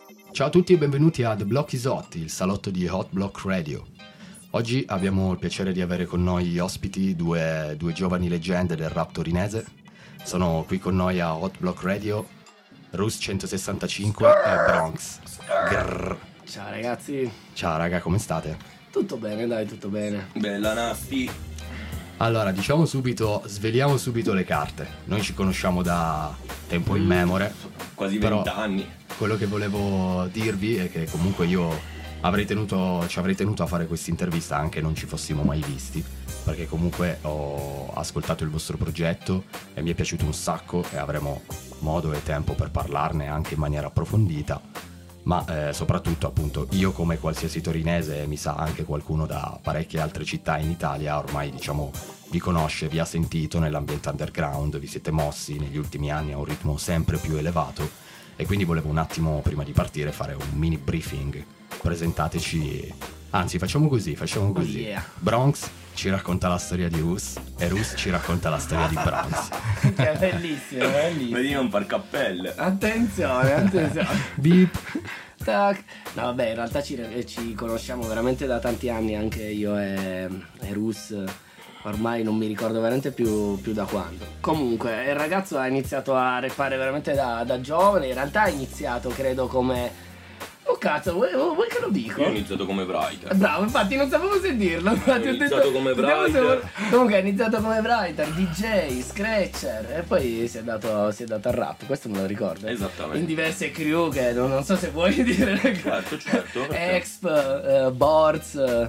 Ciao a tutti e benvenuti a The Block is Hot, il salotto di Hot Block Radio. Oggi abbiamo il piacere di avere con noi ospiti due giovani leggende del rap torinese. Sono qui con noi a Hot Block Radio Rus 165 e Bronx. Grrr. Ciao ragazzi. Ciao raga, come state? Tutto bene, dai, tutto bene. Bella Nasti. Allora, sveliamo subito le carte. Noi ci conosciamo da tempo immemore. Quasi però 20 anni. Quello che volevo dirvi è che comunque ci avrei tenuto a fare questa intervista anche non ci fossimo mai visti, perché comunque ho ascoltato il vostro progetto e mi è piaciuto un sacco e avremo modo e tempo per parlarne anche in maniera approfondita, ma soprattutto appunto io, come qualsiasi torinese, e mi sa anche qualcuno da parecchie altre città in Italia, ormai diciamo vi conosce, vi ha sentito nell'ambiente underground, vi siete mossi negli ultimi anni a un ritmo sempre più elevato. E quindi volevo un attimo, prima di partire, fare un mini briefing. Presentateci, anzi facciamo così. Oh yeah. Bronx ci racconta la storia di Rus e Rus ci racconta la storia di Bronx. Che è bellissimo, bellissimo. Vedi non far cappelle. Attenzione. Beep. Tac. No vabbè, in realtà ci conosciamo veramente da tanti anni, anche io e Rus. Ormai non mi ricordo veramente più da quando. Comunque il ragazzo ha iniziato a rappare veramente da giovane. In realtà ha iniziato, credo, come... Oh cazzo, vuoi che lo dico? Io ho iniziato come writer. Bravo, infatti non sapevo se dirlo. Ho iniziato come writer. Comunque ha iniziato come writer, DJ, scratcher e poi si è dato al rap. Questo me lo ricordo. Esattamente. In diverse crew che non so se vuoi dire. Certo. Exp, Boards.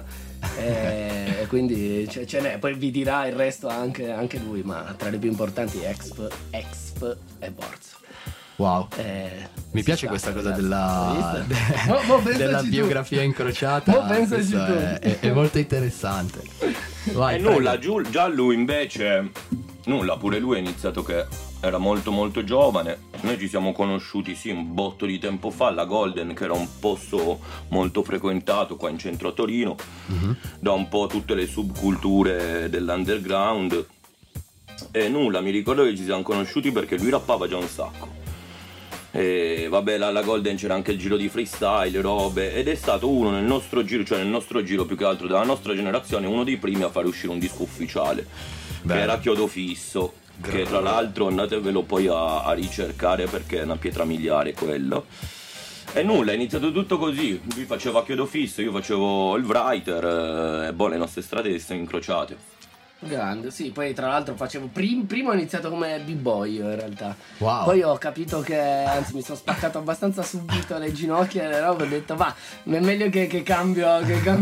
E quindi ce n'è, poi vi dirà il resto anche lui, ma tra le più importanti Exp e Boards. Wow, mi piace questa cosa della biografia incrociata. Questo è molto interessante. Vai, e nulla, già lui invece nulla, pure lui ha iniziato che era molto molto giovane. Noi ci siamo conosciuti un botto di tempo fa alla Golden, che era un posto molto frequentato qua in centro a Torino, da un po' tutte le subculture dell'underground. E nulla, mi ricordo che ci siamo conosciuti perché lui rappava già un sacco. E vabbè, alla Golden c'era anche il giro di freestyle, robe, ed è stato uno nel nostro giro più che altro della nostra generazione, uno dei primi a fare uscire un disco ufficiale. Beh. Che era Chiodo Fisso, che tra l'altro andatevelo poi a ricercare perché è una pietra miliare quello. E nulla, è iniziato tutto così. Lui faceva Chiodo Fisso, io facevo il writer, e le nostre strade si sono incrociate. Grande, sì, poi tra l'altro facevo prima ho iniziato come b-boy io in realtà. Wow. Poi ho capito che, anzi mi sono spaccato abbastanza subito le ginocchia e le robe, ho detto va, è meglio che cambio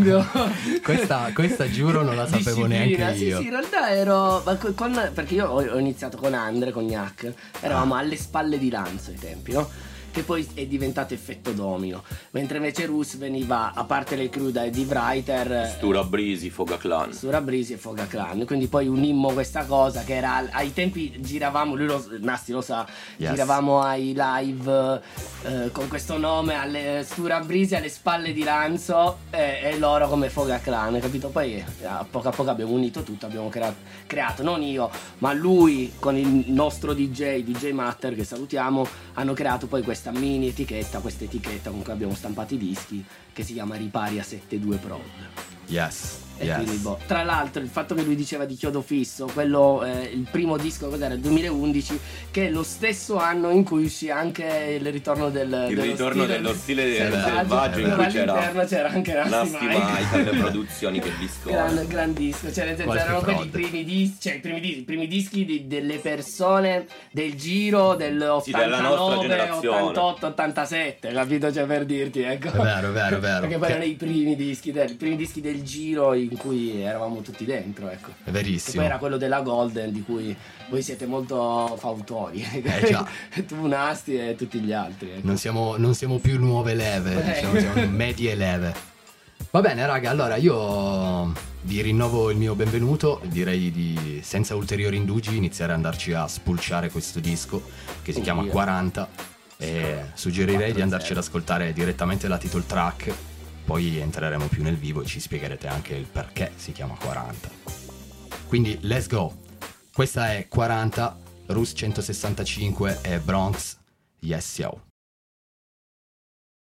questa giuro non la sapevo neanche io. Sì, in realtà ero perché io ho iniziato con Andre, con Gnac, eravamo alle spalle di Lanzo ai tempi, no? Che poi è diventato Effetto Domino, mentre invece Rus veniva, a parte le crew di writer, Stura Brisi, Foga Clan e Foga Clan, quindi poi unimmo questa cosa che era, ai tempi giravamo, Nasti lo sa, yes. Giravamo ai live con questo nome, alle Stura Brisi alle spalle di Lanzo e loro come Foga Clan, capito? Poi a poco abbiamo unito tutto, abbiamo creato, non io ma lui con il nostro DJ Matter, che salutiamo, hanno creato poi questa mini etichetta, con cui abbiamo stampato i dischi, che si chiama Ripari a 72 Prod. Yes. E quindi tra l'altro il fatto che lui diceva di Chiodo Fisso, quello il primo disco cos'era, il 2011, che è lo stesso anno in cui uscì anche il ritorno dello stile selvaggio, in cui c'era anche Nasty Mike, le produzioni, che disco gran disco, cioè nel senso erano quelli i primi dischi delle persone del giro dell'89, 88, 87, capito? Cioè, per dirti, ecco. È vero. Perché poi erano i primi dischi del giro in cui eravamo tutti dentro, ecco. È verissimo. E poi era quello della Golden, di cui voi siete molto fautori. Già. Tu, Nasti e tutti gli altri, ecco. Non siamo più nuove leve, diciamo, siamo medie leve. Va bene raga, allora io vi rinnovo il mio benvenuto, direi di senza ulteriori indugi iniziare ad andarci a spulciare questo disco che si chiama 40 e suggerirei di andarci ad ascoltare direttamente la title track. Poi entreremo più nel vivo e ci spiegherete anche il perché si chiama 40. Quindi let's go. Questa è 40, Rus 165 e Bronx. Yes yo.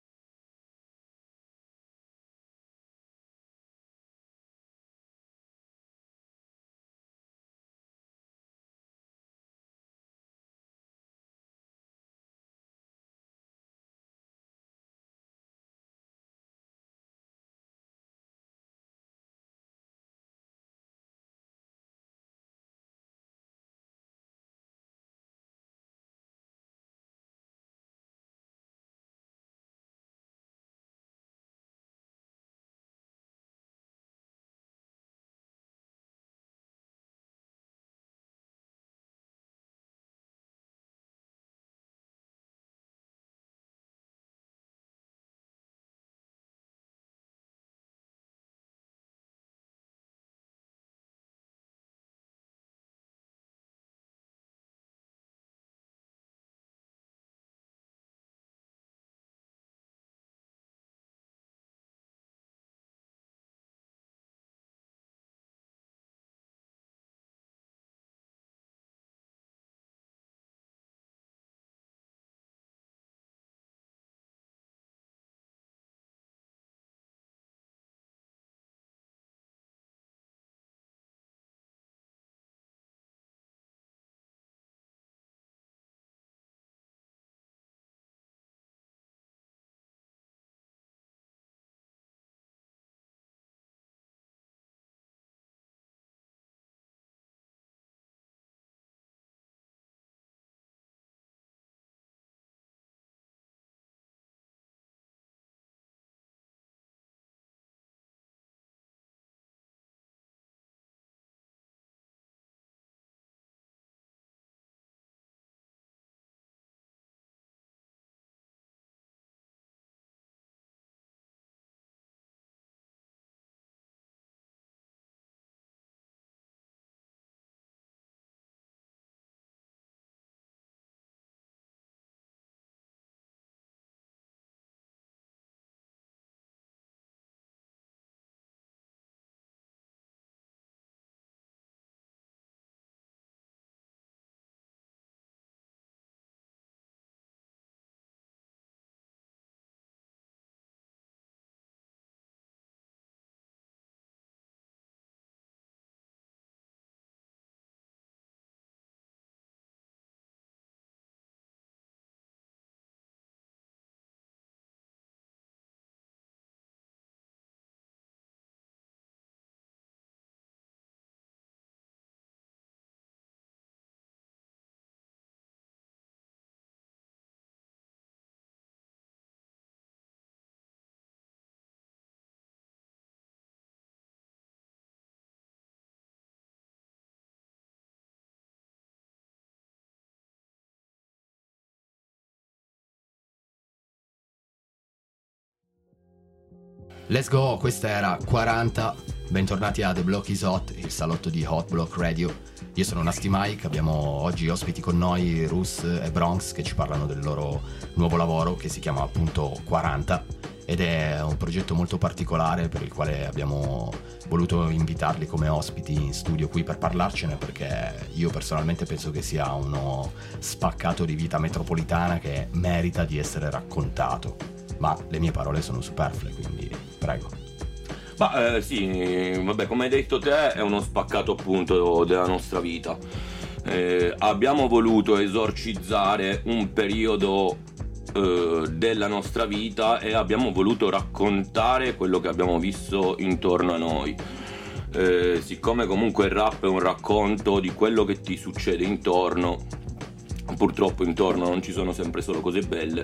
Let's go, questa era 40. Bentornati a The Block is Hot, il salotto di Hot Block Radio. Io sono Nasty Mike, abbiamo oggi ospiti con noi Rus e Bronx che ci parlano del loro nuovo lavoro che si chiama appunto 40 ed è un progetto molto particolare per il quale abbiamo voluto invitarli come ospiti in studio qui per parlarcene, perché io personalmente penso che sia uno spaccato di vita metropolitana che merita di essere raccontato, ma le mie parole sono superflue, quindi prego. Ma sì, vabbè, come hai detto te, è uno spaccato appunto della nostra vita. Abbiamo voluto esorcizzare un periodo della nostra vita e abbiamo voluto raccontare quello che abbiamo visto intorno a noi. Siccome comunque il rap è un racconto di quello che ti succede intorno, purtroppo intorno non ci sono sempre solo cose belle,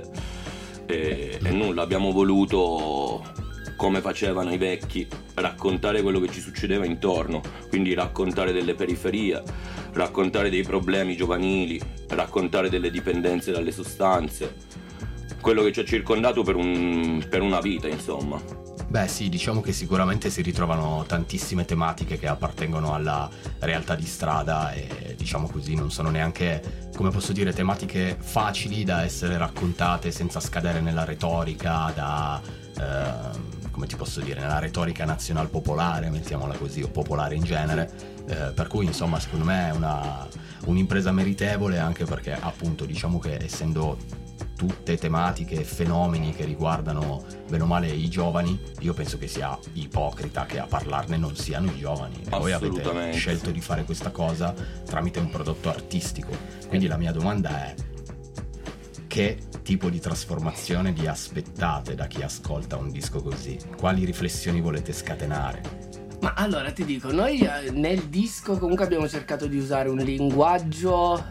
e nulla, abbiamo voluto, come facevano i vecchi, raccontare quello che ci succedeva intorno, quindi raccontare delle periferie, raccontare dei problemi giovanili, raccontare delle dipendenze dalle sostanze, quello che ci ha circondato per una vita, insomma. Beh sì, diciamo che sicuramente si ritrovano tantissime tematiche che appartengono alla realtà di strada e diciamo così non sono neanche, come posso dire, tematiche facili da essere raccontate senza scadere nella retorica come ti posso dire, nella retorica nazional popolare, mettiamola così, o popolare in genere, per cui insomma secondo me è un'impresa meritevole, anche perché appunto diciamo che essendo tutte tematiche e fenomeni che riguardano bene o male i giovani, io penso che sia ipocrita che a parlarne non siano i giovani. E voi avete scelto di fare questa cosa tramite un prodotto artistico, quindi la mia domanda è: che tipo di trasformazione vi aspettate da chi ascolta un disco così? Quali riflessioni volete scatenare? Ma allora ti dico, noi nel disco comunque abbiamo cercato di usare un linguaggio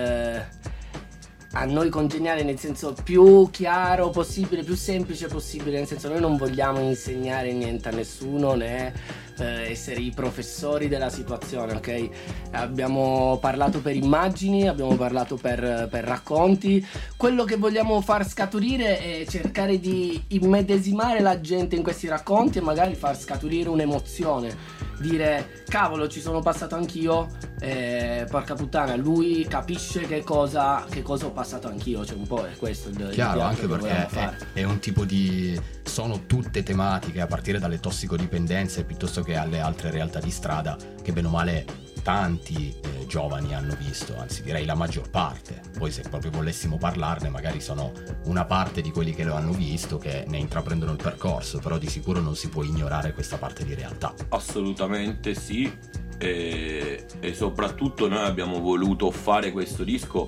a noi congeniale, nel senso più chiaro possibile, più semplice possibile, nel senso noi non vogliamo insegnare niente a nessuno né essere i professori della situazione, ok? Abbiamo parlato per immagini, abbiamo parlato per racconti. Quello che vogliamo far scaturire è cercare di immedesimare la gente in questi racconti e magari far scaturire un'emozione, dire cavolo ci sono passato anch'io, porca puttana, lui capisce che cosa ho passato anch'io, cioè un po' è questo il chiaro, anche perché è un tipo di, sono tutte tematiche a partire dalle tossicodipendenze piuttosto che alle altre realtà di strada che bene o male tanti giovani hanno visto, anzi direi la maggior parte. Poi se proprio volessimo parlarne magari sono una parte di quelli che lo hanno visto che ne intraprendono il percorso, però di sicuro non si può ignorare questa parte di realtà. Assolutamente sì, e soprattutto noi abbiamo voluto fare questo disco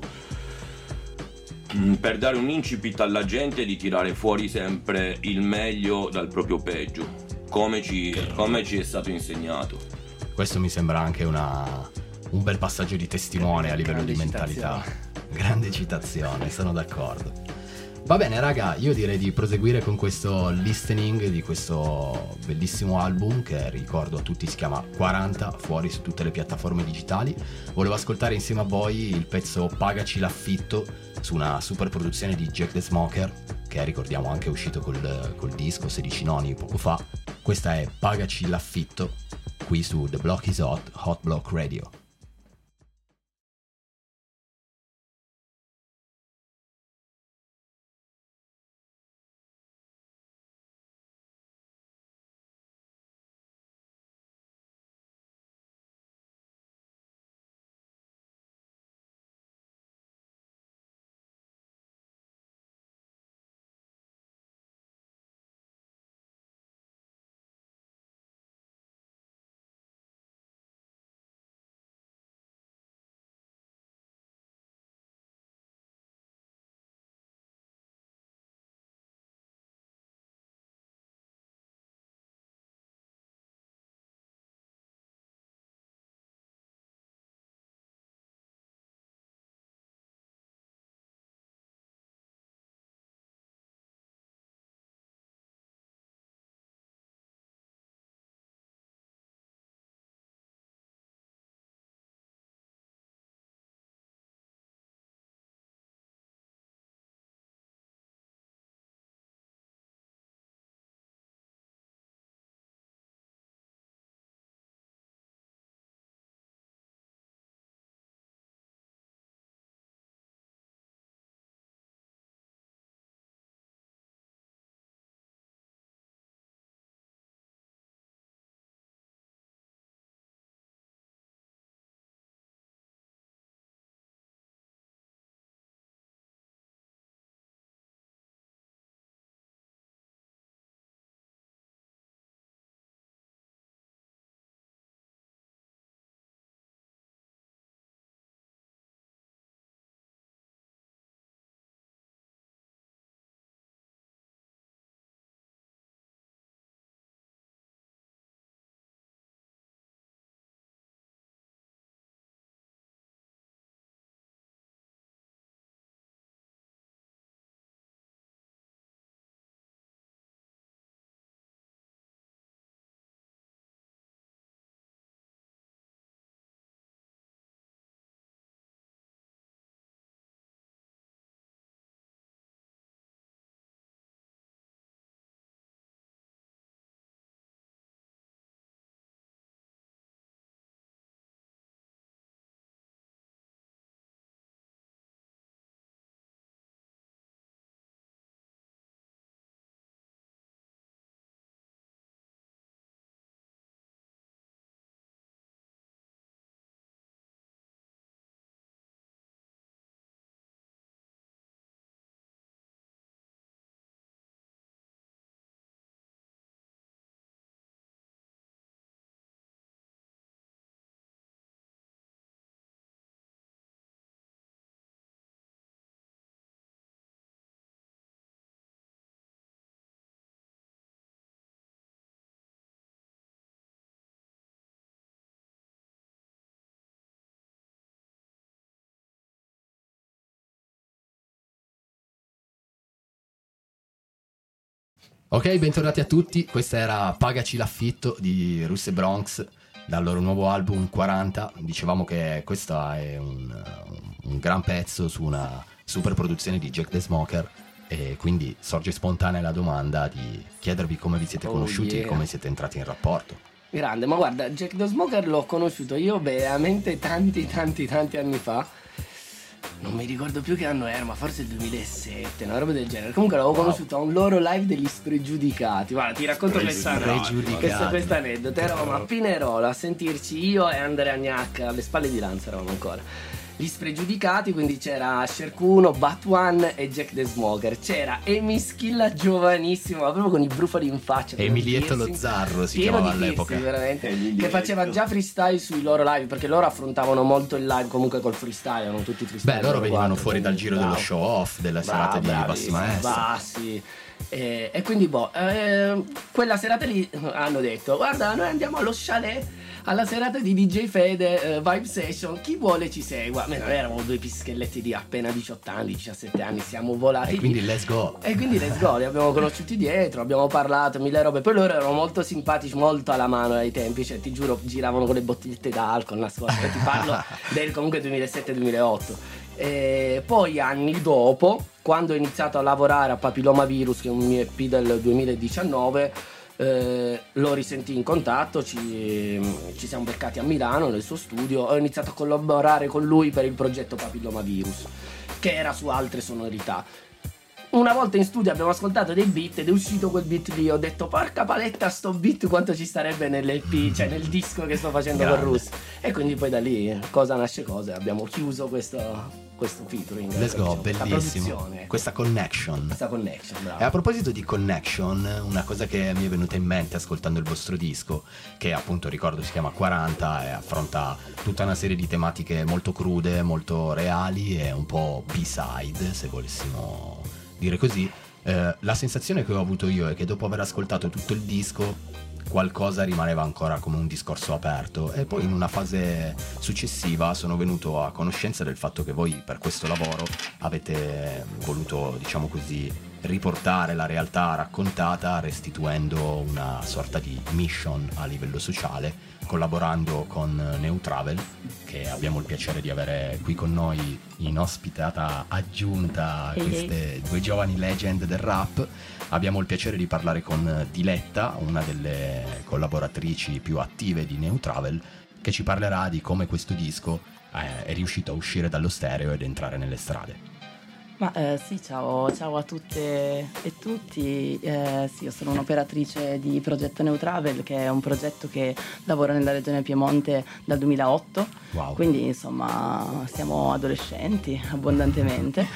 per dare un incipit alla gente di tirare fuori sempre il meglio dal proprio peggio, come ci è stato insegnato. Questo mi sembra anche un bel passaggio di testimone a livello di mentalità. Grande citazione, sono d'accordo. Va bene raga, io direi di proseguire con questo listening di questo bellissimo album che ricordo a tutti si chiama 40, fuori su tutte le piattaforme digitali. Volevo ascoltare insieme a voi il pezzo Pagaci l'affitto su una super produzione di Jack the Smoker, che ricordiamo anche è uscito col disco 16 noni poco fa. Questa è Pagaci l'affitto qui su The Block is Hot, Hot Block Radio. Ok, bentornati a tutti, questa era Pagaci l'affitto di Russe Bronx dal loro nuovo album 40. Dicevamo che questo è un gran pezzo su una super produzione di Jack the Smoker, e quindi sorge spontanea la domanda di chiedervi come vi siete conosciuti e come siete entrati in rapporto. Grande, ma guarda, Jack the Smoker l'ho conosciuto io veramente tanti anni fa. Non mi ricordo più che anno era, ma forse il 2007, una roba del genere. Comunque l'avevo conosciuto a un loro live degli Spregiudicati. Guarda, ti racconto questa aneddoto. Eravamo a Pinerolo a sentirci io e Andrea Gnacca, alle spalle di Lanza eravamo ancora. Gli Spregiudicati, quindi c'era Scercuno, Bat1 e Jack the Smoker. C'era Amy Schilla giovanissimo, ma proprio con i brufoli in faccia. Emilietto lo Zarro si chiamava all'epoca. Veramente, che faceva già freestyle sui loro live, perché loro affrontavano molto il live comunque col freestyle, erano tutti freestyle. Beh, loro venivano fuori dal giro dello show off, della serata di Bassi Maestri. Bassi. E quindi quella serata lì hanno detto: guarda, noi andiamo allo chalet alla serata di DJ Fede, Vibe Session, chi vuole ci segua. Noi eravamo due pischelletti di appena 18 anni, 17 anni, siamo volati. E quindi let's go. Li abbiamo conosciuti dietro, abbiamo parlato mille robe. Poi loro erano molto simpatici, molto alla mano ai tempi, cioè ti giuro giravano con le bottigliette d'alcol nascoste. Ti parlo del comunque 2007-2008. E poi anni dopo, quando ho iniziato a lavorare a Papilloma Virus, che è un mio EP del 2019, lo risentì in contatto, ci siamo beccati a Milano nel suo studio, ho iniziato a collaborare con lui per il progetto Papilloma Virus, che era su altre sonorità. Una volta in studio abbiamo ascoltato dei beat ed è uscito quel beat lì, ho detto porca paletta, sto beat quanto ci starebbe nell'EP, cioè nel disco che sto facendo con Rus. E quindi poi da lì cosa nasce cosa, abbiamo chiuso questo featuring. Let's go, bellissimo. Questa connection, bravo. E a proposito di connection, una cosa che mi è venuta in mente ascoltando il vostro disco, che appunto ricordo si chiama 40 e affronta tutta una serie di tematiche molto crude, molto reali e un po' B-side, se volessimo dire così. La sensazione che ho avuto io è che dopo aver ascoltato tutto il disco qualcosa rimaneva ancora come un discorso aperto, e poi in una fase successiva sono venuto a conoscenza del fatto che voi per questo lavoro avete voluto, diciamo così, riportare la realtà raccontata restituendo una sorta di mission a livello sociale, collaborando con Neutravel, che abbiamo il piacere di avere qui con noi in ospitata aggiunta, queste due giovani legend del rap. Abbiamo il piacere di parlare con Diletta, una delle collaboratrici più attive di Neutravel, che ci parlerà di come questo disco è riuscito a uscire dallo stereo ed entrare nelle strade. Ma sì, ciao a tutte e tutti. Sì, io sono un'operatrice di Progetto Neutravel, che è un progetto che lavora nella regione Piemonte dal 2008. Wow. Quindi insomma siamo adolescenti abbondantemente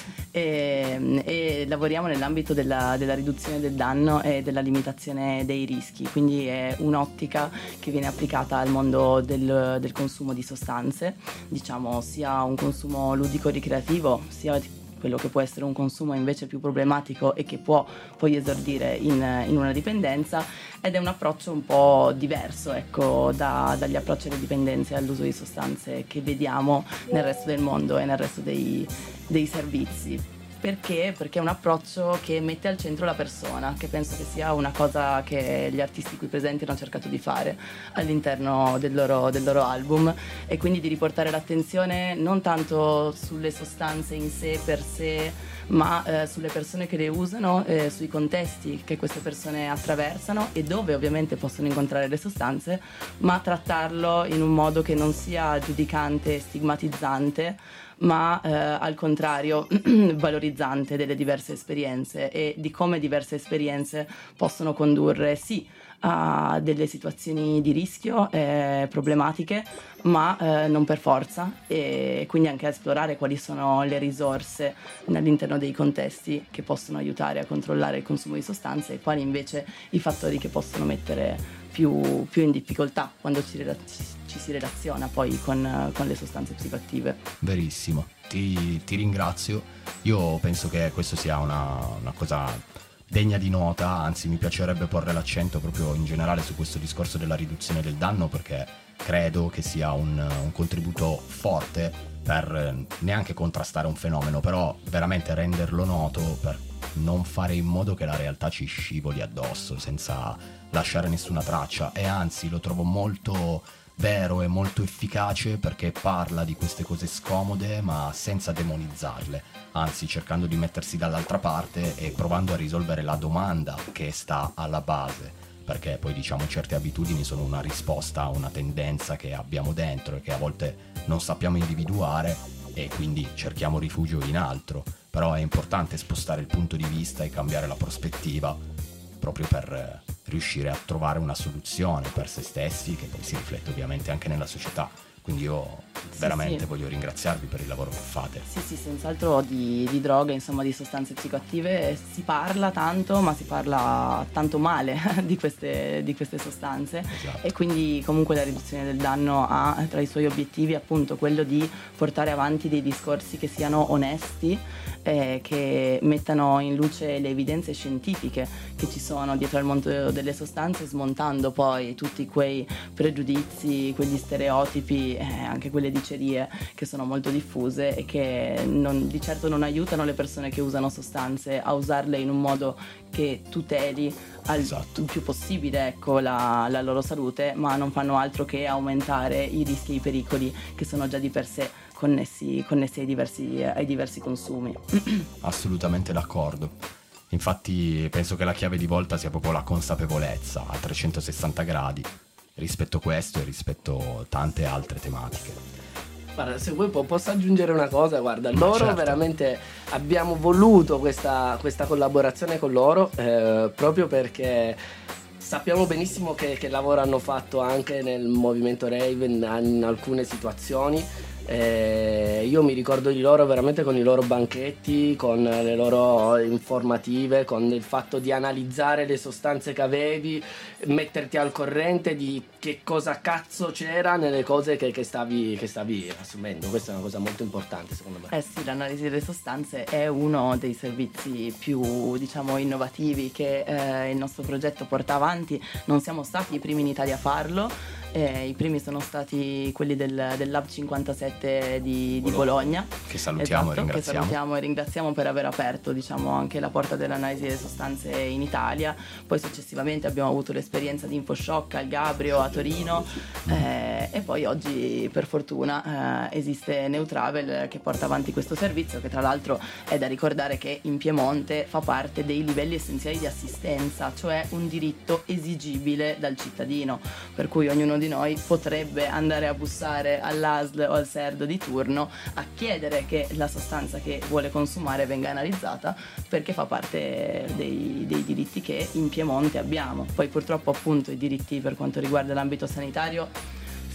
e lavoriamo nell'ambito della riduzione del danno e della limitazione dei rischi. Quindi è un'ottica che viene applicata al mondo del consumo di sostanze, diciamo sia un consumo ludico-ricreativo, sia quello che può essere un consumo invece più problematico e che può poi esordire in una dipendenza, ed è un approccio un po' diverso, ecco, dagli approcci alle dipendenze e all'uso di sostanze che vediamo nel resto del mondo e nel resto dei servizi. Perché? Perché è un approccio che mette al centro la persona, che penso che sia una cosa che gli artisti qui presenti hanno cercato di fare all'interno del loro album, e quindi di riportare l'attenzione non tanto sulle sostanze in sé per sé, ma sulle persone che le usano, sui contesti che queste persone attraversano e dove ovviamente possono incontrare le sostanze, ma trattarlo in un modo che non sia giudicante e stigmatizzante, ma al contrario valorizzante delle diverse esperienze e di come diverse esperienze possono condurre sì a delle situazioni di rischio problematiche, ma non per forza, e quindi anche a esplorare quali sono le risorse all'interno dei contesti che possono aiutare a controllare il consumo di sostanze, e quali invece i fattori che possono mettere più in difficoltà quando ci si relaziona poi con le sostanze psicoattive. Verissimo, ti ringrazio. Io penso che questo sia una cosa degna di nota, anzi mi piacerebbe porre l'accento proprio in generale su questo discorso della riduzione del danno, perché credo che sia un contributo forte per neanche contrastare un fenomeno, però veramente renderlo noto per non fare in modo che la realtà ci scivoli addosso senza lasciare nessuna traccia, e anzi lo trovo molto vero e molto efficace perché parla di queste cose scomode ma senza demonizzarle, anzi cercando di mettersi dall'altra parte e provando a risolvere la domanda che sta alla base, perché poi diciamo certe abitudini sono una risposta a una tendenza che abbiamo dentro e che a volte non sappiamo individuare e quindi cerchiamo rifugio in altro, però è importante spostare il punto di vista e cambiare la prospettiva proprio per riuscire a trovare una soluzione per se stessi che poi si riflette ovviamente anche nella società. Quindi io veramente voglio ringraziarvi per il lavoro che fate. Sì, senz'altro di droghe, insomma di sostanze psicoattive si parla tanto, ma si parla tanto male di queste sostanze. Esatto. E quindi comunque la riduzione del danno ha tra i suoi obiettivi appunto quello di portare avanti dei discorsi che siano onesti, che mettano in luce le evidenze scientifiche che ci sono dietro al mondo delle sostanze, smontando poi tutti quei pregiudizi, quegli stereotipi, anche quelle dicerie che sono molto diffuse e che di certo non aiutano le persone che usano sostanze a usarle in un modo che tuteli il più possibile, ecco, la loro salute, ma non fanno altro che aumentare i rischi e i pericoli che sono già di per sé connessi ai diversi consumi. Assolutamente d'accordo. Infatti penso che la chiave di volta sia proprio la consapevolezza a 360 gradi rispetto a questo e rispetto a tante altre tematiche. Guarda, se vuoi posso aggiungere una cosa, guarda, loro certo. Veramente abbiamo voluto questa collaborazione con loro proprio perché sappiamo benissimo che lavoro hanno fatto anche nel movimento rave in alcune situazioni. Io mi ricordo di loro veramente con i loro banchetti, con le loro informative, con il fatto di analizzare le sostanze che avevi, metterti al corrente di che cosa cazzo c'era nelle cose che stavi assumendo. Questa è una cosa molto importante secondo me. Sì, l'analisi delle sostanze è uno dei servizi più, diciamo, innovativi che il nostro progetto porta avanti. Non siamo stati i primi in Italia a farlo. I primi sono stati quelli del Lab 57 di Bologna, che salutiamo, esatto, e ringraziamo. Che salutiamo e ringraziamo per aver aperto, diciamo, anche la porta dell'analisi delle sostanze in Italia. Poi successivamente abbiamo avuto l'esperienza di InfoShock al Gabrio a Torino, e poi oggi per fortuna esiste Neutravel che porta avanti questo servizio, che tra l'altro è da ricordare che in Piemonte fa parte dei livelli essenziali di assistenza, cioè un diritto esigibile dal cittadino, per cui ognuno di noi potrebbe andare a bussare all'ASL o al SERD di turno a chiedere che la sostanza che vuole consumare venga analizzata, perché fa parte dei diritti che in Piemonte abbiamo. Poi purtroppo appunto i diritti per quanto riguarda l'ambito sanitario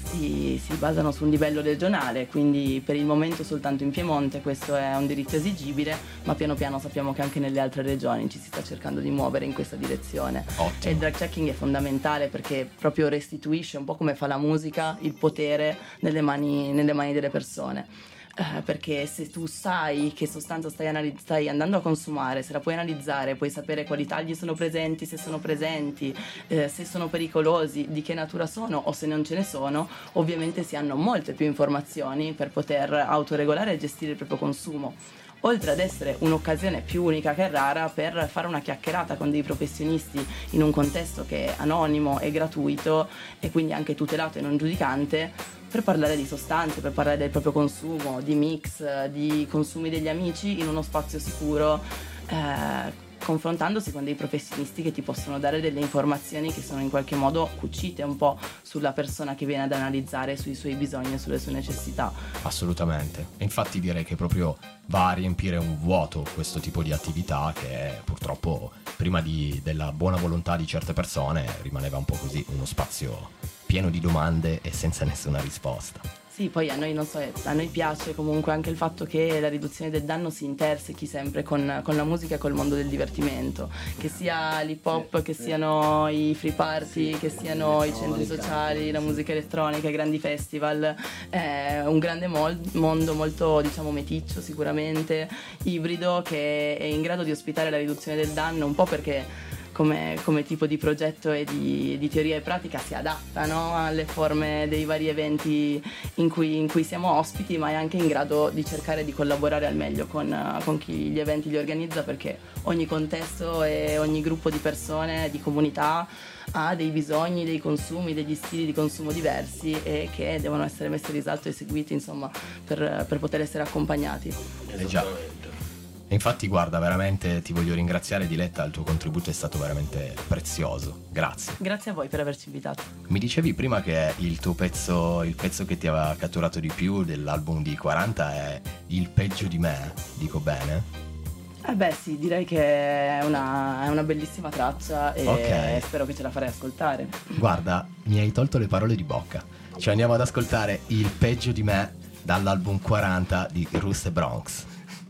si basano su un livello regionale, quindi per il momento soltanto in Piemonte questo è un diritto esigibile, ma piano piano sappiamo che anche nelle altre regioni ci si sta cercando di muovere in questa direzione. Ottimo. E il drug checking è fondamentale perché proprio restituisce, un po' come fa la musica, il potere nelle mani delle persone. Perché se tu sai che sostanza stai andando a consumare, se la puoi analizzare, puoi sapere quali tagli sono presenti, se sono presenti, se sono pericolosi, di che natura sono o se non ce ne sono, ovviamente si hanno molte più informazioni per poter autoregolare e gestire il proprio consumo. Oltre ad essere un'occasione più unica che rara per fare una chiacchierata con dei professionisti in un contesto che è anonimo e gratuito e quindi anche tutelato e non giudicante, per parlare di sostanze, per parlare del proprio consumo, di mix, di consumi degli amici in uno spazio sicuro, confrontandosi con dei professionisti che ti possono dare delle informazioni che sono in qualche modo cucite un po' sulla persona che viene ad analizzare, sui suoi bisogni e sulle sue necessità. Assolutamente. E infatti direi che proprio va a riempire un vuoto questo tipo di attività che purtroppo prima della buona volontà di certe persone rimaneva un po' così, uno spazio pieno di domande e senza nessuna risposta. Sì, poi a noi piace comunque anche il fatto che la riduzione del danno si intersechi sempre con la musica e col mondo del divertimento, che sia l'hip hop, che siano i free party, che siano i centri sociali, la musica elettronica, i grandi festival. È un grande mondo molto, diciamo, meticcio, sicuramente ibrido, che è in grado di ospitare la riduzione del danno, un po' perché come tipo di progetto e di teoria e pratica si adattano alle forme dei vari eventi in cui siamo ospiti, ma è anche in grado di cercare di collaborare al meglio con chi gli eventi li organizza, perché ogni contesto e ogni gruppo di persone, di comunità ha dei bisogni, dei consumi, degli stili di consumo diversi e che devono essere messi in risalto e seguiti, insomma, per poter essere accompagnati. Già. E infatti guarda, veramente ti voglio ringraziare Diletta, il tuo contributo è stato veramente prezioso, grazie. Grazie a voi per averci invitato. Mi dicevi prima che il pezzo che ti aveva catturato di più dell'album di 40 è Il peggio di me, dico bene? Beh sì, direi che è una bellissima traccia e spero che ce la farai ascoltare. Guarda, mi hai tolto le parole di bocca, ci andiamo ad ascoltare Il peggio di me dall'album 40 di Russe Bronx.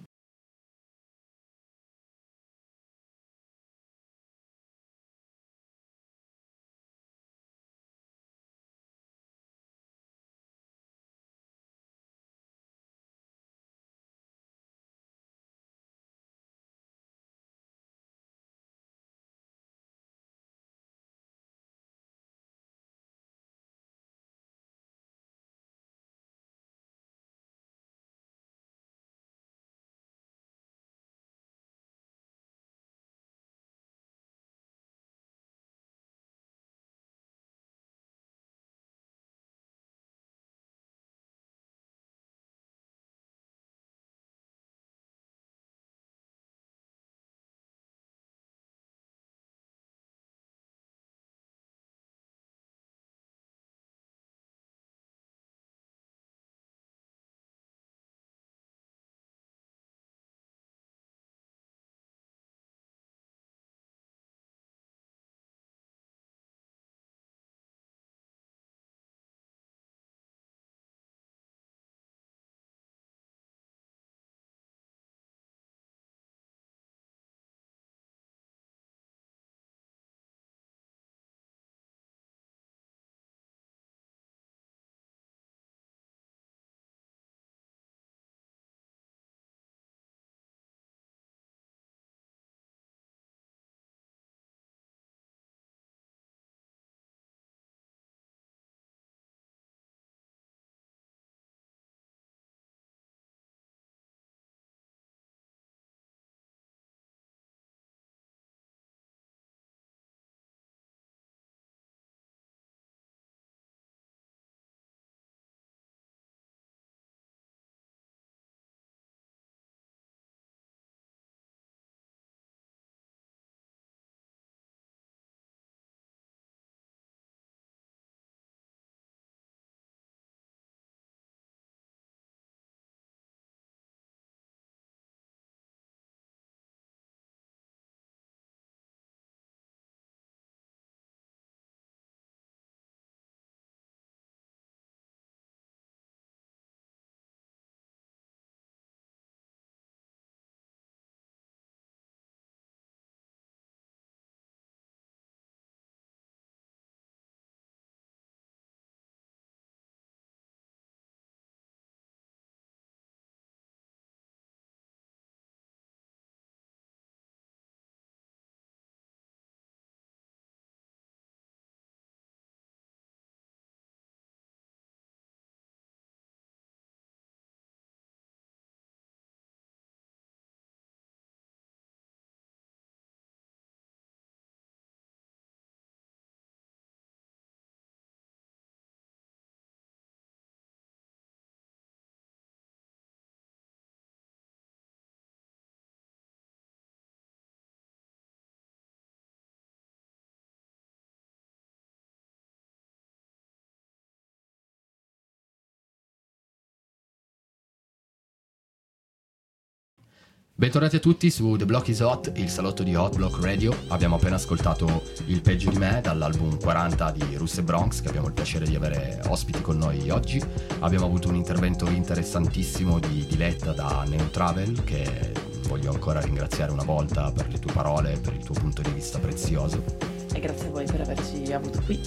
Bentornati a tutti su The Block is Hot, il salotto di Hot Block Radio. Abbiamo appena ascoltato Il peggio di me dall'album 40 di Russe Bronx, che abbiamo il piacere di avere ospiti con noi oggi. Abbiamo avuto un intervento interessantissimo di Diletta da Neo Travel, che voglio ancora ringraziare una volta per le tue parole, per il tuo punto di vista prezioso. E grazie a voi per averci avuto qui.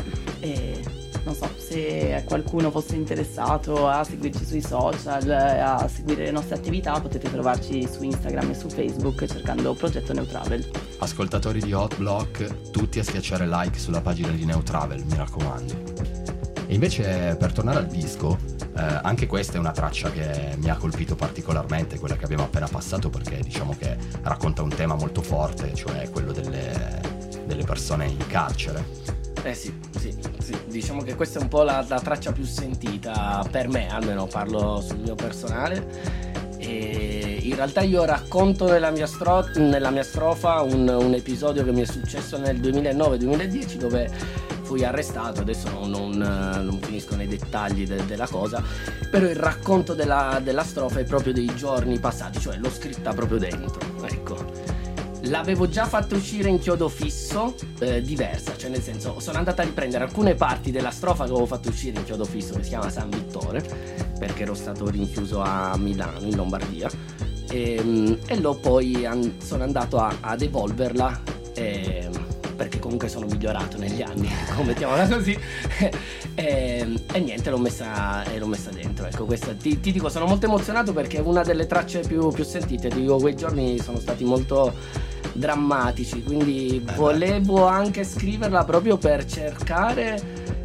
E non so, se qualcuno fosse interessato a seguirci sui social, a seguire le nostre attività, potete trovarci su Instagram e su Facebook cercando Progetto Neo Travel. ascoltatori di Hot Block, tutti a schiacciare like sulla pagina di Neo Travel, mi raccomando. E invece, per tornare al disco, anche questa è una traccia che mi ha colpito particolarmente, quella che abbiamo appena passato, perché diciamo che racconta un tema molto forte, cioè quello delle persone in carcere. Sì, diciamo che questa è un po' la traccia più sentita per me, almeno parlo sul mio personale. E in realtà io racconto nella mia strofa un episodio che mi è successo nel 2009-2010, dove fui arrestato. Adesso non finisco nei dettagli della cosa, però il racconto della strofa è proprio dei giorni passati, cioè l'ho scritta proprio dentro, ecco. L'avevo già fatta uscire in chiodo fisso, diversa, cioè nel senso sono andata a riprendere alcune parti della strofa che avevo fatto uscire in chiodo fisso, che si chiama San Vittore, perché ero stato rinchiuso a Milano, in Lombardia, e l'ho poi sono andato ad evolverla, perché comunque sono migliorato negli anni, mettiamola così, e niente, l'ho messa dentro. Ecco, questa ti dico, sono molto emozionato perché è una delle tracce più sentite. Ti dico, quei giorni sono stati molto drammatici, quindi volevo anche scriverla proprio per cercare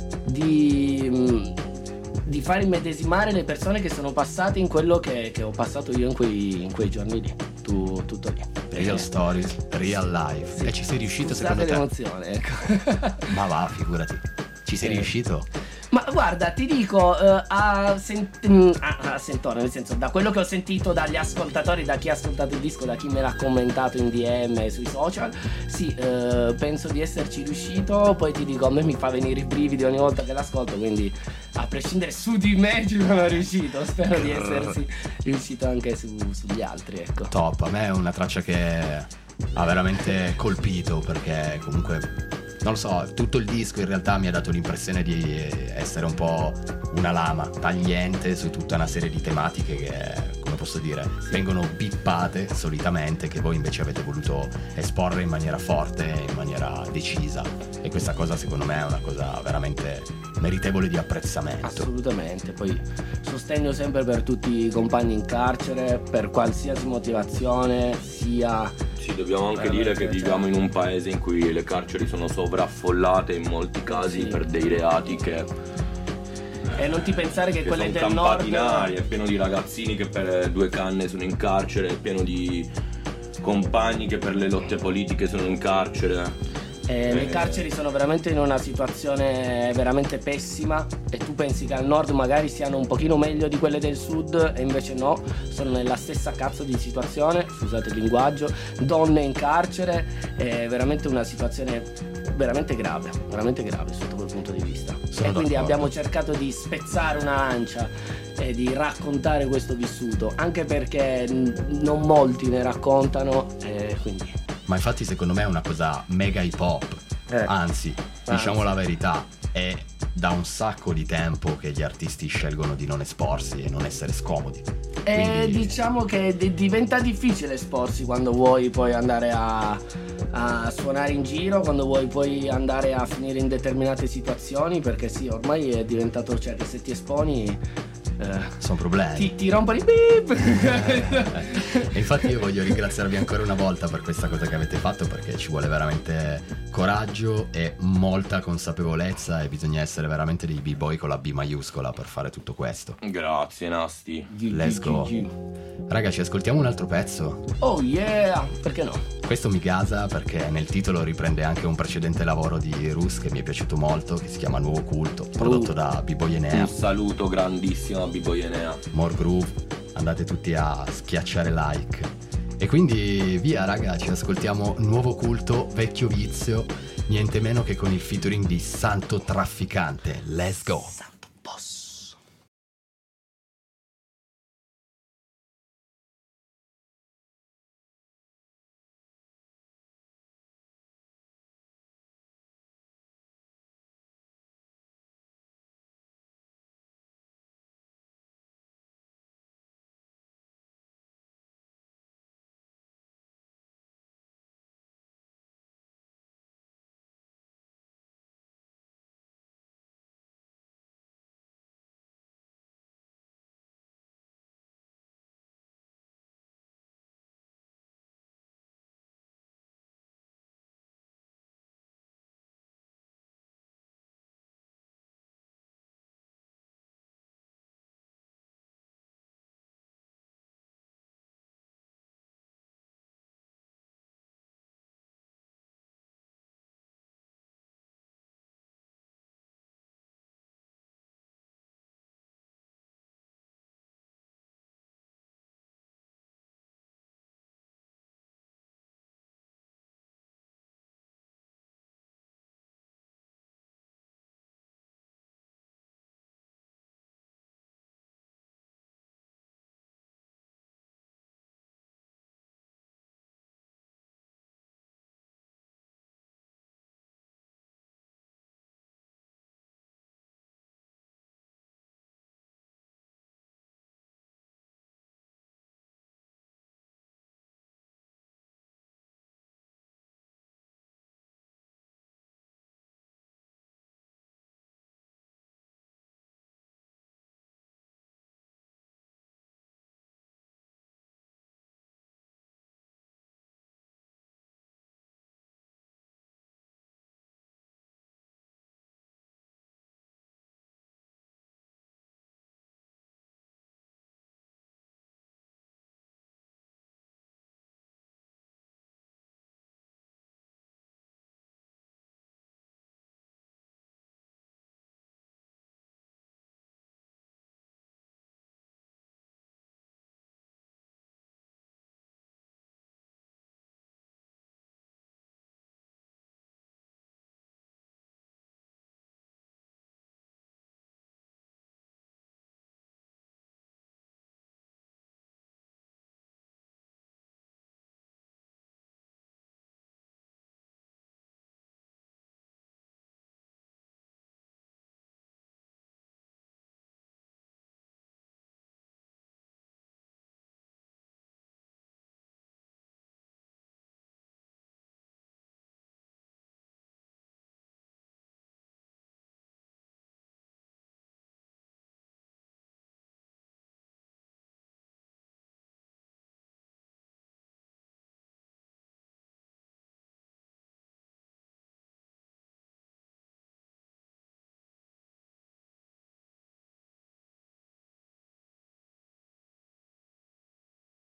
di far immedesimare le persone che sono passate in quello che ho passato io in quei giorni lì. Tutto lì. Real stories, real life. Sì. E ci sei riuscito, Scusate secondo te? l'emozione, ecco. Ma va, figurati. Ci sei riuscito? Ma guarda, ti dico, a sentore, nel senso, da quello che ho sentito dagli ascoltatori, da chi ha ascoltato il disco, da chi me l'ha commentato in DM sui social, sì, penso di esserci riuscito. Poi ti dico, a me mi fa venire i brividi ogni volta che l'ascolto, quindi a prescindere su di me ci sono riuscito. Spero di essersi riuscito anche sugli altri, ecco. Top, a me è una traccia che ha veramente colpito, perché comunque, non lo so, tutto il disco in realtà mi ha dato l'impressione di essere un po' una lama tagliente su tutta una serie di tematiche che, come posso dire, vengono bippate solitamente, che voi invece avete voluto esporre in maniera forte, in maniera decisa, e questa cosa secondo me è una cosa veramente meritevole di apprezzamento. Assolutamente, poi sostegno sempre per tutti i compagni in carcere, per qualsiasi motivazione sia. Sì, dobbiamo anche dire che viviamo in un paese in cui le carceri sono sovraffollate in molti casi per dei reati che E non ti pensare che quelle sono del campati nord, in aria, è pieno di ragazzini che per 2 canne sono in carcere, è pieno di compagni che per le lotte politiche sono in carcere. le carceri sono veramente in una situazione veramente pessima, e tu pensi che al nord magari siano un pochino meglio di quelle del sud, e invece no, sono nella stessa cazzo di situazione, scusate il linguaggio, donne in carcere, è veramente una situazione veramente grave sotto quel punto di vista. Sono e quindi d'accordo. abbiamo cercato di spezzare una lancia e di raccontare questo vissuto, anche perché non molti ne raccontano, quindi Ma infatti secondo me è una cosa mega hip hop, anzi, diciamo la verità, è da un sacco di tempo che gli artisti scelgono di non esporsi e non essere scomodi. Quindi, diciamo che diventa difficile esporsi quando vuoi poi andare a suonare in giro, quando vuoi poi andare a finire in determinate situazioni, perché sì, ormai è diventato, cioè, che se ti esponi sono problemi. ti rompono i beep. E infatti io voglio ringraziarvi ancora una volta per questa cosa che avete fatto, perché ci vuole veramente coraggio e molta consapevolezza, e bisogna essere veramente dei b-boy con la B maiuscola per fare tutto questo. Grazie Nasti. Let's go. Raga, ci ascoltiamo un altro pezzo? Oh yeah, perché no? Questo mi gasa perché nel titolo riprende anche un precedente lavoro di Rus che mi è piaciuto molto, che si chiama Nuovo Culto, prodotto da B-Boy Enea. Un saluto grandissimo a B-Boy Enea. More Groove, andate tutti a schiacciare like. E quindi via raga, ci ascoltiamo Nuovo Culto, Vecchio Vizio, niente meno che con il featuring di Santo Trafficante. Let's go!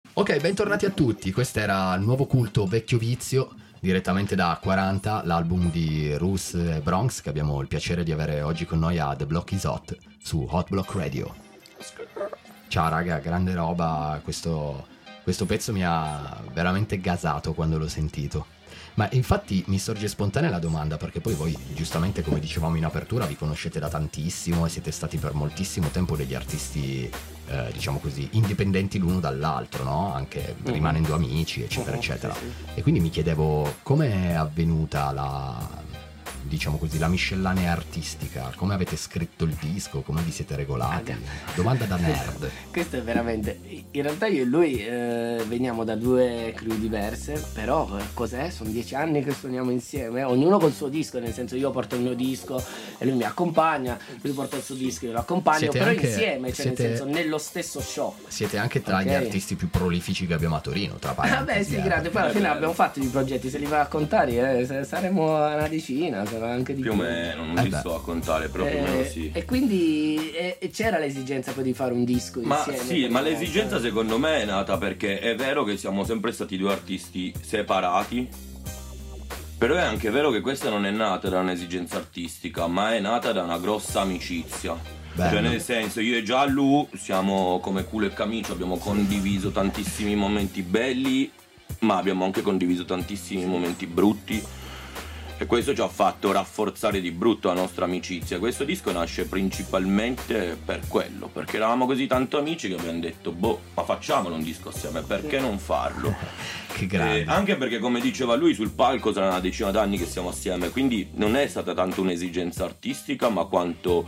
Ok, bentornati a tutti. Questo era Nuovo Culto Vecchio Vizio, direttamente da 40, l'album di Roos e Bronx, che abbiamo il piacere di avere oggi con noi a The Block Is Hot su Hot Block Radio. Ciao raga, grande roba, questo pezzo mi ha veramente gasato quando l'ho sentito. Ma infatti mi sorge spontanea la domanda, perché poi voi, giustamente come dicevamo in apertura, vi conoscete da tantissimo e siete stati per moltissimo tempo degli artisti, diciamo così, indipendenti l'uno dall'altro, no? Anche rimanendo amici, eccetera, eccetera. Sì. E quindi mi chiedevo come è avvenuta diciamo così, la miscellanea artistica, come avete scritto il disco, come vi siete regolati? Domanda da nerd. Questo è veramente, in realtà io e lui veniamo da due crew diverse, però cos'è? Sono 10 anni che suoniamo insieme, ognuno col suo disco, nel senso io porto il mio disco e lui mi accompagna, lui porta il suo disco e io lo accompagno, Siete però anche- insieme, cioè siete- nel senso nello stesso show. Siete anche tra gli Ok. artisti più prolifici che abbiamo a Torino, tra parentesi. Vabbè sì, grande, poi alla fine abbiamo fatto i progetti, se li vai a contare saremo una decina, sarà anche di Più o meno, non li sto a contare, però più o meno sì. E quindi c'era l'esigenza poi di fare un disco Ma insieme. sì, ma l'esigenza secondo me è nata perché è vero che siamo sempre stati due artisti separati, però è anche vero che questa non è nata da un'esigenza artistica, ma è nata da una grossa amicizia. Bello. Cioè nel senso, io e Giallu siamo come culo e camicia, abbiamo condiviso tantissimi momenti belli, ma abbiamo anche condiviso tantissimi momenti brutti. E questo ci ha fatto rafforzare di brutto la nostra amicizia. Questo disco nasce principalmente per quello, perché eravamo così tanto amici che abbiamo detto, ma facciamolo un disco assieme, perché non farlo? Che grande. Anche perché, come diceva lui, sul palco sarà una decina d'anni che siamo assieme, quindi non è stata tanto un'esigenza artistica, ma quanto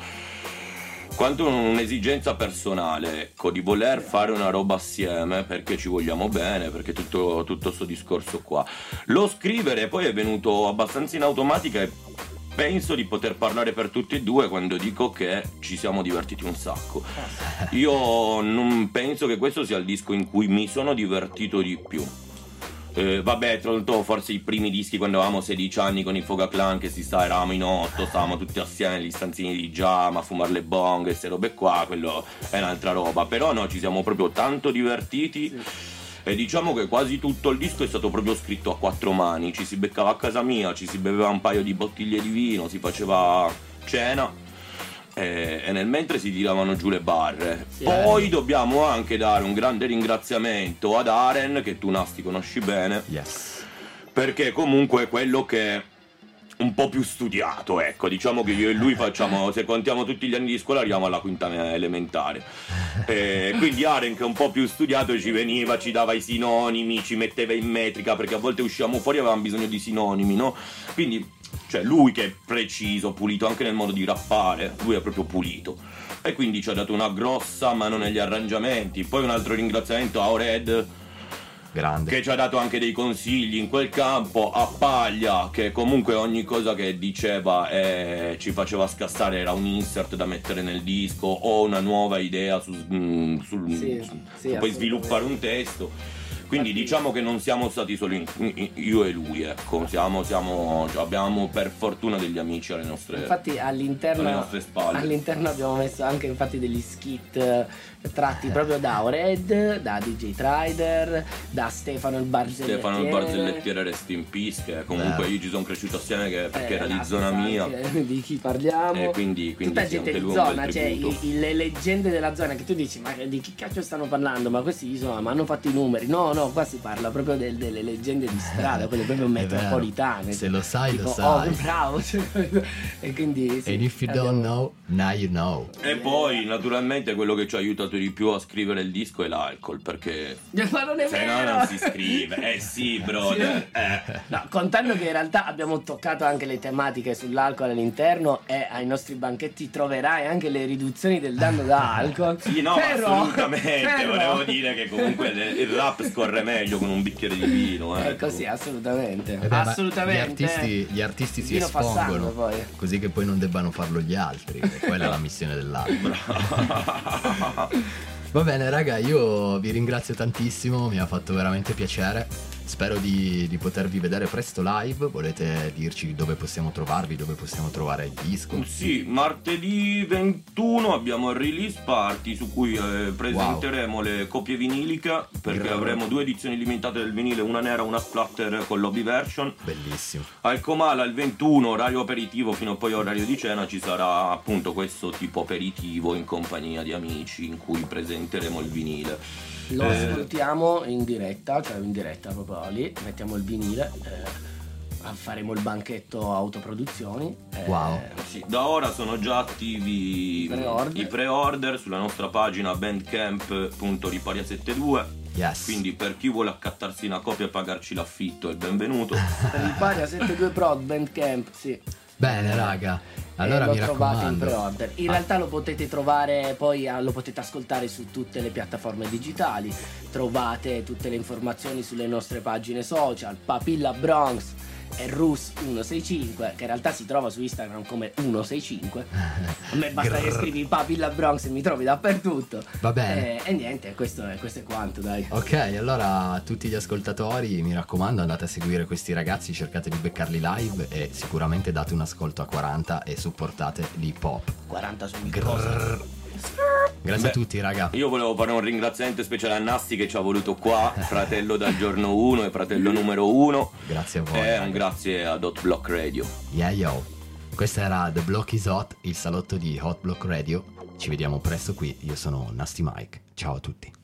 un'esigenza personale, ecco, di voler fare una roba assieme perché ci vogliamo bene, perché tutto sto discorso qua. Lo scrivere poi è venuto abbastanza in automatica e penso di poter parlare per tutti e due quando dico che ci siamo divertiti un sacco. Io non penso che questo sia il disco in cui mi sono divertito di più. Vabbè, forse i primi dischi quando avevamo 16 anni con i Foga Clan, che eravamo in 8, stavamo tutti assieme negli stanzini di Jam a fumare le bong e queste robe qua, quello è un'altra roba. Però no, ci siamo proprio tanto divertiti. Sì. E diciamo che quasi tutto il disco è stato proprio scritto a quattro mani. Ci si beccava a casa mia, ci si beveva un paio di bottiglie di vino, si faceva cena e nel mentre si tiravano giù le barre. Sì, poi dobbiamo anche dare un grande ringraziamento ad Aren, che tu Nasti conosci bene, Yes. perché comunque è quello che un po' più studiato, ecco, diciamo che io e lui facciamo, se contiamo tutti gli anni di scuola arriviamo alla quinta elementare, quindi Aren, che è un po' più studiato, ci veniva, ci dava i sinonimi, ci metteva in metrica, perché a volte uscivamo fuori e avevamo bisogno di sinonimi, no? Quindi cioè lui che è preciso, pulito anche nel modo di rappare, lui è proprio pulito e quindi ci ha dato una grossa mano negli arrangiamenti. Poi un altro ringraziamento a Ored, grande, che ci ha dato anche dei consigli in quel campo, a Paglia, che comunque ogni cosa che diceva ci faceva scassare, era un insert da mettere nel disco o una nuova idea su poi sviluppare un testo. Quindi diciamo che non siamo stati solo io e lui, ecco, abbiamo per fortuna degli amici alle nostre spalle. All'interno abbiamo messo anche infatti degli skit tratti proprio da Ored, da DJ Trider, da Stefano il Barzellettiere, Rest in Peace, che comunque io ci sono cresciuto assieme perché era di zona mia. Di chi parliamo? Quindi tutta gente di zona, cioè le leggende della zona, che tu dici ma di chi cacchio stanno parlando? Ma questi insomma, ma hanno fatto i numeri? No, qua si parla proprio delle leggende di strada, quelle proprio metropolitane. Se lo sai, tipo, lo sai. Oh, bravo. E quindi sì, and if you don't know, now you know. E poi naturalmente quello che ci ha aiutato di più a scrivere il disco è l'alcol, perché ma non è se vero. no non si scrive. Sì, brother. Sì. No, contando che in realtà abbiamo toccato anche le tematiche sull'alcol all'interno, e ai nostri banchetti troverai anche le riduzioni del danno da alcol. Sì, no, assolutamente. Volevo dire che comunque il rap scorre meglio con un bicchiere di vino. Ecco, sì, assolutamente. Assolutamente. Gli artisti si espongono così che poi non debbano farlo gli altri. E quella è la missione dell'album. Va bene raga, io vi ringrazio tantissimo, mi ha fatto veramente piacere. spero di potervi vedere presto live. Volete dirci dove possiamo trovarvi, dove possiamo trovare il disco? Sì, martedì 21 abbiamo il release party su cui presenteremo le copie viniliche, perché avremo 2 edizioni limitate del vinile, una nera, una splatter con lobby version. Bellissimo. Al Comala il 21, orario aperitivo fino a poi orario di cena, ci sarà appunto questo tipo aperitivo in compagnia di amici in cui presenteremo il vinile. Lo ascoltiamo in diretta, cioè in diretta proprio lì, mettiamo il vinile, faremo il banchetto autoproduzioni. Wow. Sì, da ora sono già attivi i pre-order sulla nostra pagina bandcamp.riparia72. Yes. Quindi per chi vuole accattarsi una copia e pagarci l'affitto è il benvenuto. Riparia72 Prod Bandcamp, sì. Bene raga, allora lo mi trovate in raccomando. pre-order. In realtà lo potete trovare, poi lo potete ascoltare su tutte le piattaforme digitali. Trovate tutte le informazioni sulle nostre pagine social, Papilla Bronx e Rus165, che in realtà si trova su Instagram come 165. A me basta che scrivi Papilla Bronx e mi trovi dappertutto. Va bene. E niente, questo è quanto, dai. Ok, allora a tutti gli ascoltatori mi raccomando, andate a seguire questi ragazzi, cercate di beccarli live e sicuramente date un ascolto a 40 e supportate l'hip hop. 40 su cosa. Grazie a tutti raga. Io volevo fare un ringraziamento speciale a Nassi che ci ha voluto qua, fratello dal giorno 1 e fratello numero 1. Grazie a voi. E un grazie a Hot Block Radio. Yeah yo. Questa era The Block is Hot, il salotto di Hot Block Radio. Ci vediamo presto qui, io sono Nasty Mike. Ciao a tutti.